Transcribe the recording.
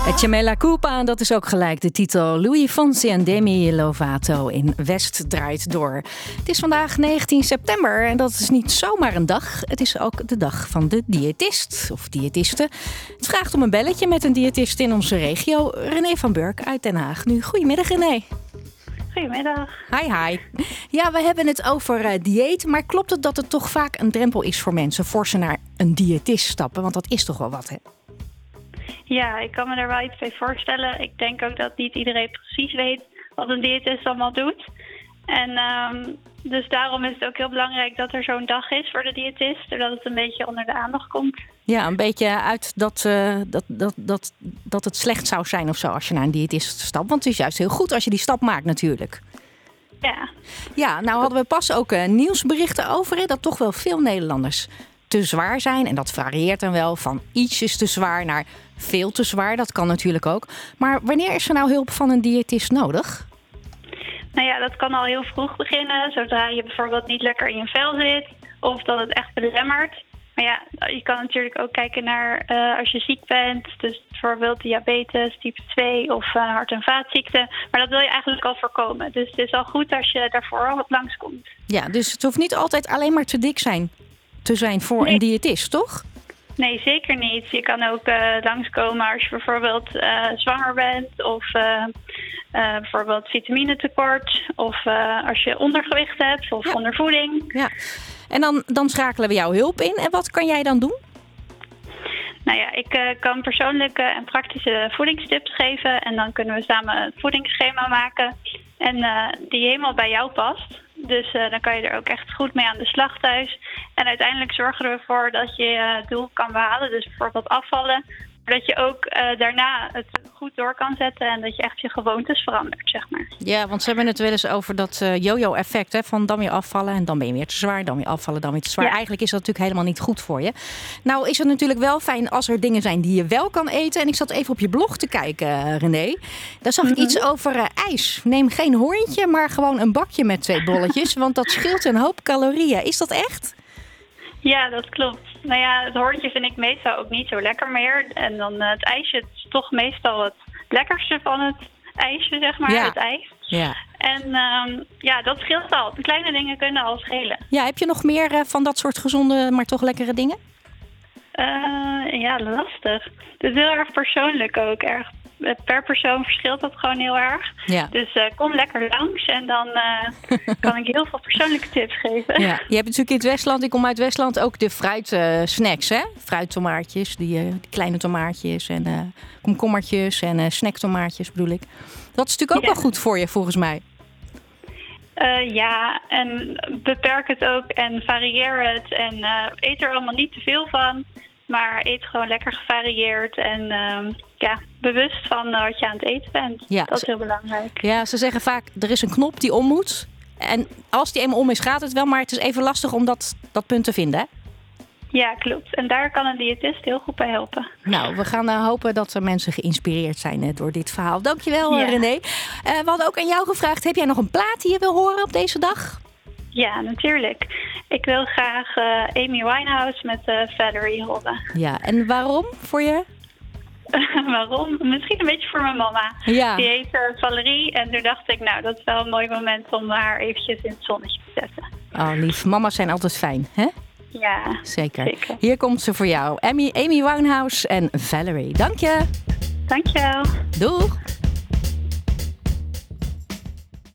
Cemela Coupa, en dat is ook gelijk de titel. Louis Fonsi en Demi Lovato in West draait door. Het is vandaag 19 september en dat is niet zomaar een dag. Het is ook de dag van de diëtist of diëtiste. Het vraagt om een belletje met een diëtist in onze regio. René van Burk uit Den Haag. Nu, goedemiddag René. Goedemiddag. Hi. Ja, we hebben het over dieet. Maar klopt het dat het toch vaak een drempel is voor mensen voor ze naar een diëtist stappen? Want dat is toch wel wat, hè? Ja, ik kan me daar wel iets bij voorstellen. Ik denk ook dat niet iedereen precies weet wat een diëtist allemaal doet. En dus daarom is het ook heel belangrijk dat er zo'n dag is voor de diëtist. Zodat het een beetje onder de aandacht komt. Ja, een beetje uit dat het slecht zou zijn of zo als je naar een diëtist stapt. Want het is juist heel goed als je die stap maakt natuurlijk. Ja, nou hadden we pas ook nieuwsberichten over. Hè, dat toch wel veel Nederlanders te zwaar zijn. En dat varieert dan wel van ietsjes te zwaar naar veel te zwaar. Dat kan natuurlijk ook. Maar wanneer is er nou hulp van een diëtist nodig? Nou ja, dat kan al heel vroeg beginnen. Zodra je bijvoorbeeld niet lekker in je vel zit. Of dat het echt belemmert. Maar ja, je kan natuurlijk ook kijken naar als je ziek bent. Dus bijvoorbeeld diabetes, type 2 of hart- en vaatziekten. Maar dat wil je eigenlijk al voorkomen. Dus het is al goed als je daarvoor al wat langskomt. Ja, dus het hoeft niet altijd alleen maar te dik te zijn voor een diëtist, toch? Nee, zeker niet. Je kan ook langskomen als je bijvoorbeeld zwanger bent of bijvoorbeeld vitaminetekort of als je ondergewicht hebt of ondervoeding. Ja. En dan schakelen we jouw hulp in. En wat kan jij dan doen? Nou ja, ik kan persoonlijke en praktische voedingstips geven. En dan kunnen we samen een voedingsschema maken. En die helemaal bij jou past. Dus dan kan je er ook echt goed mee aan de slag thuis. En uiteindelijk zorgen we ervoor dat je je doel kan behalen. Dus bijvoorbeeld afvallen. Maar dat je ook daarna het goed door kan zetten. En dat je echt je gewoontes verandert, zeg maar. Ja, want ze hebben het wel eens over dat yo-yo-effect. Hè, van dan weer afvallen en dan ben je weer te zwaar. Dan weer afvallen, dan weer te zwaar. Ja. Eigenlijk is dat natuurlijk helemaal niet goed voor je. Nou is het natuurlijk wel fijn als er dingen zijn die je wel kan eten. En ik zat even op je blog te kijken, René. Daar zag ik iets over ijs. Neem geen hoorntje, maar gewoon een bakje met 2 bolletjes. Want dat scheelt een hoop calorieën. Is dat echt? Ja, dat klopt. Nou ja, het hoortje vind ik meestal ook niet zo lekker meer. En dan het ijsje, het is toch meestal het lekkerste van het ijsje, zeg maar, het ijs. Ja. En dat scheelt al. De kleine dingen kunnen al schelen. Ja, heb je nog meer van dat soort gezonde, maar toch lekkere dingen? Ja, lastig. Het is heel erg persoonlijk ook. Per persoon verschilt dat gewoon heel erg. Ja. Dus kom lekker langs en dan kan ik heel veel persoonlijke tips geven. Ja. Je hebt natuurlijk in het Westland, ik kom uit Westland, ook de fruitsnacks, hè? Fruittomaatjes, die kleine tomaatjes en komkommertjes en snacktomaatjes bedoel ik. Dat is natuurlijk ook wel goed voor je, volgens mij. Ja, en beperk het ook en varieer het en eet er allemaal niet te veel van. Maar eet gewoon lekker gevarieerd en bewust van wat je aan het eten bent. Ja, dat is heel belangrijk. Ja, ze zeggen vaak, er is een knop die om moet. En als die eenmaal om is, gaat het wel. Maar het is even lastig om dat punt te vinden, hè? Ja, klopt. En daar kan een diëtist heel goed bij helpen. Nou, we gaan hopen dat er mensen geïnspireerd zijn door dit verhaal. Dankjewel, René. We hadden ook aan jou gevraagd, heb jij nog een plaat die je wil horen op deze dag? Ja, natuurlijk. Ik wil graag Amy Winehouse met Valerie horen. Ja, en waarom voor je? Waarom? Misschien een beetje voor mijn mama. Ja. Die heet Valerie en toen dacht ik, nou, dat is wel een mooi moment om haar eventjes in het zonnetje te zetten. Oh, lief. Mama's zijn altijd fijn, hè? Ja, zeker. Hier komt ze voor jou. Amy Winehouse en Valerie. Dank je. Dank je wel. Doeg.